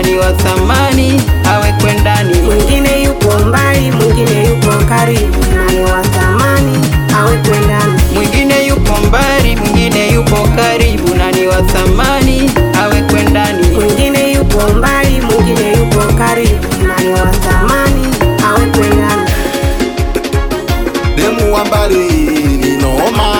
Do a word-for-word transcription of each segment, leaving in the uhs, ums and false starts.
nani wa thamani awekwe ndani. Mwingine yupo mbali, mwingine yupo karibu, nani wa thamani awekwe ndani. Mwingine yupo mbali, mwingine yupo karibu, nani wa thamani awekwe ndani. Mwingine yupo mbali, mwingine yupo karibu, nani wa thamani awekwe ndani. Demu wa mbali ni noma,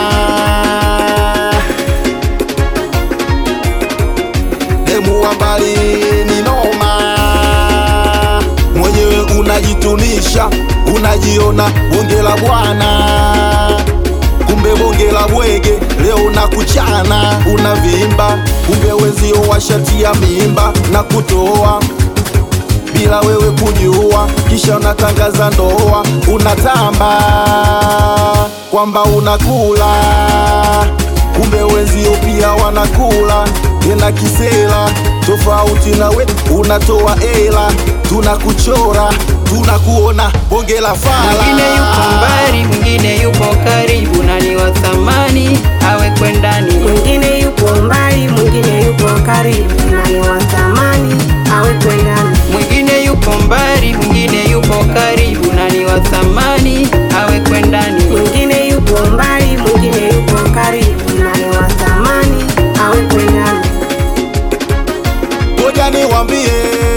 demu wa mbali ni noma. Mwenyewe unajitunisha, unajiona bonge la bwana, kumbe bonge la bwege. Leo na kuchana unavimba, kumbe wenzio washatia mimba na kutoa bila wewe kujua, kisha unatangaza ndoa. Unatamba kwamba unakula, kumbe wenzio pia wanakula. Tena kisela tofauti na we, unatoa ela. Tunakuchora, tunakuona bonge la fala. Mwingine yupo mbali, mwingine yupo karibu, nani wa thamani awekwe ndani. Mwingine yupo mbali, mwingine yupo karibu, nani wa thamani awekwe ndani. Mwingine yupo mbali, mwingine yupo karibu, nani wa thamani awekwe ndani. Mwingine yupo mbali, mwingine yupo karibu, nani wa thamani awekwe ndani. Ngoja niwaambie,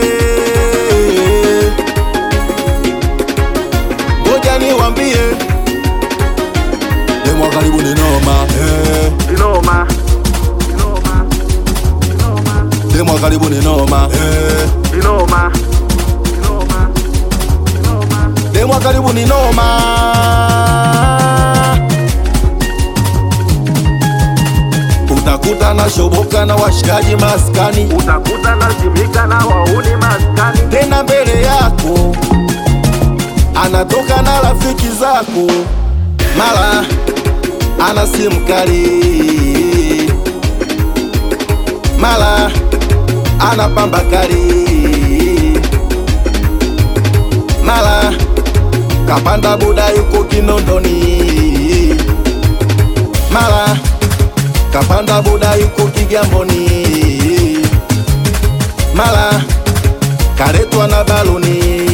ngoja niwaambie, demu wa karibu ni noma, eh. Ni noma, ni noma, ni noma. Demu wa karibu ni noma, eh. Ni noma, ni noma, ni noma. Demu wa karibu ni noma. Utakuta na shoboka na washikaji maskani, Utakuta na zimika na wauni maskani. tena mbele yako anatoka na rafiki zako, mara ana simu kali, mara ana pamba kali, mara kapanda boda yuko Kinondoni, mara kapanda boda yuko Kigamboni, mara karetwa na baloni.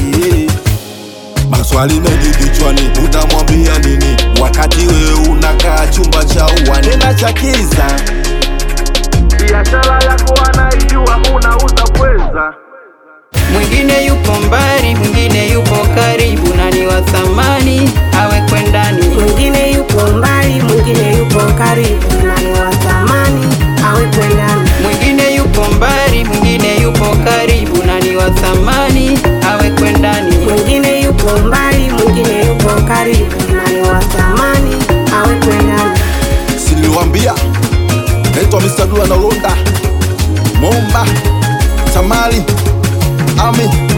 Maswali mengi kichwani, utamwambia nini wakati wewe unakaa chumba cha uani? Tena chakiza Biashara yako anaijua, unauza pweza. Mwingine yupo mbali, mwingine yupo karibu, nani wa thamani awekwe ndani. Mwingine yupo mbali, mwingine yupo karibu, nani wa thamani awekwe ndani. Mwingine yupo mbali, mwingine yupo karibu, nani wa thamani awekwe ndani. Mwingine yupo mbali, mwingine yupo karibu, nani wa thamani awekwe ndani. siliwambia, naitwa mister Dula na Londa Momba Tamali Ami